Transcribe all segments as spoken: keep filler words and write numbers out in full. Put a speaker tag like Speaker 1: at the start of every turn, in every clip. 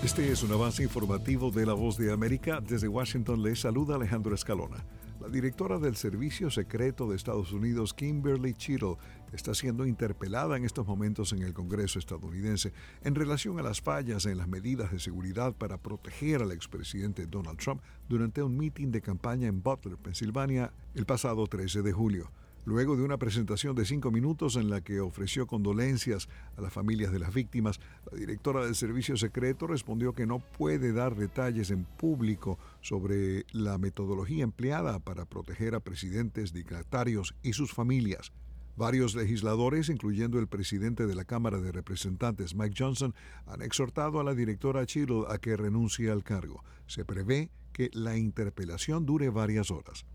Speaker 1: Este es un avance informativo de La Voz de América. Desde Washington les saluda Alejandro Escalona. La directora del Servicio Secreto de Estados Unidos, Kimberly Cheatle, está siendo interpelada en estos momentos en el Congreso estadounidense en relación a las fallas en las medidas de seguridad para proteger al expresidente Donald Trump durante un mitin de campaña en Butler, Pensilvania, el pasado trece de julio. Luego de una presentación de cinco minutos en la que ofreció condolencias a las familias de las víctimas, la directora del Servicio Secreto respondió que no puede dar detalles en público sobre la metodología empleada para proteger a presidentes, dignatarios y sus familias. Varios legisladores, incluyendo el presidente de la Cámara de Representantes, Mike Johnson, han exhortado a la directora Cheatle a que renuncie al cargo. Se prevé que la interpelación dure varias horas.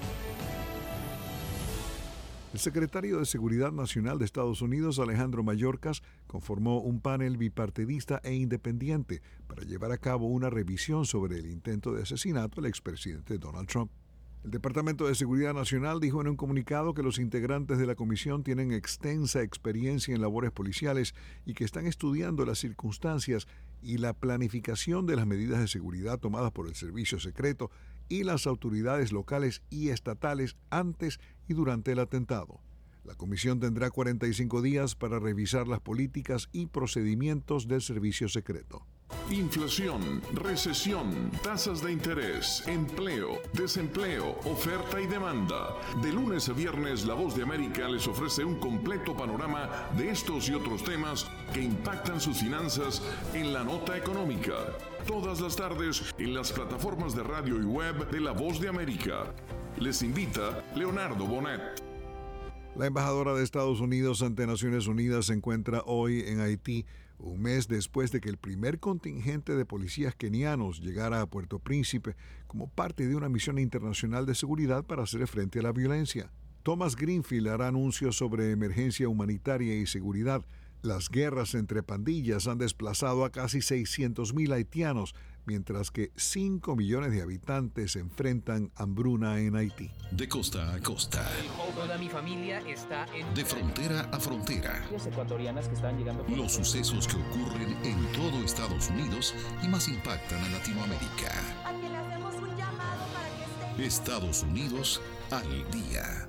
Speaker 1: El secretario de Seguridad Nacional de Estados Unidos, Alejandro Mayorkas, conformó un panel bipartidista e independiente para llevar a cabo una revisión sobre el intento de asesinato al expresidente Donald Trump. El Departamento de Seguridad Nacional dijo en un comunicado que los integrantes de la comisión tienen extensa experiencia en labores policiales y que están estudiando las circunstancias y la planificación de las medidas de seguridad tomadas por el Servicio Secreto y las autoridades locales y estatales antes y durante el atentado. La comisión tendrá cuarenta y cinco días para revisar las políticas y procedimientos del Servicio Secreto.
Speaker 2: Inflación, recesión, tasas de interés, empleo, desempleo, oferta y demanda. De lunes a viernes, La Voz de América les ofrece un completo panorama de estos y otros temas que impactan sus finanzas en la nota económica. Todas las tardes en las plataformas de radio y web de La Voz de América. Les invita Leonardo Bonet.
Speaker 1: La embajadora de Estados Unidos ante Naciones Unidas se encuentra hoy en Haití, un mes después de que el primer contingente de policías kenianos llegara a Puerto Príncipe como parte de una misión internacional de seguridad para hacer frente a la violencia. Thomas Greenfield hará anuncios sobre emergencia humanitaria y seguridad. Las guerras entre pandillas han desplazado a casi seiscientos mil haitianos, mientras que cinco millones de habitantes enfrentan hambruna en Haití.
Speaker 3: De costa a costa.
Speaker 4: Toda mi familia está en...
Speaker 3: De frontera a frontera.
Speaker 4: Las ecuatorianas que están llegando...
Speaker 3: Los sucesos que ocurren en todo Estados Unidos y más impactan a Latinoamérica.
Speaker 5: A quien le hacemos un llamado para que esté...
Speaker 3: Estados Unidos al día.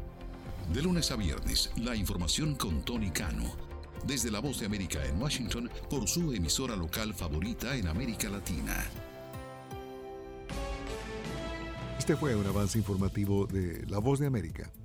Speaker 3: De lunes a viernes, la información con Tony Cano. Desde La Voz de América en Washington, por su emisora local favorita en América Latina.
Speaker 1: Este fue un avance informativo de La Voz de América.